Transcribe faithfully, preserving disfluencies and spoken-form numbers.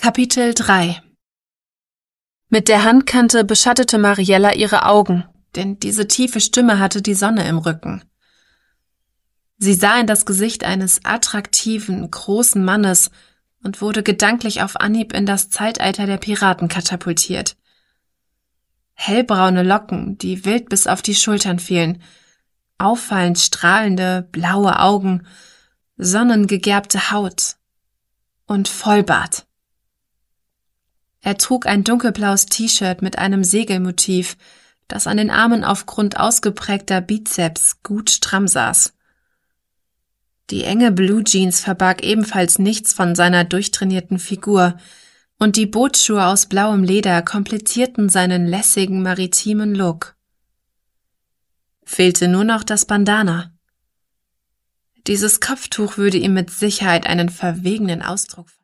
Kapitel drei. Mit der Handkante beschattete Mariella ihre Augen, denn diese tiefe Stimme hatte die Sonne im Rücken. Sie sah in das Gesicht eines attraktiven, großen Mannes und wurde gedanklich auf Anhieb in das Zeitalter der Piraten katapultiert. Hellbraune Locken, die wild bis auf die Schultern fielen, auffallend strahlende, blaue Augen, sonnengegerbte Haut und Vollbart. Er trug ein dunkelblaues T-Shirt mit einem Segelmotiv, das an den Armen aufgrund ausgeprägter Bizeps gut stramm saß. Die enge Blue Jeans verbarg ebenfalls nichts von seiner durchtrainierten Figur, und die Bootsschuhe aus blauem Leder komplettierten seinen lässigen maritimen Look. Fehlte nur noch das Bandana. Dieses Kopftuch würde ihm mit Sicherheit einen verwegenen Ausdruck verleihen.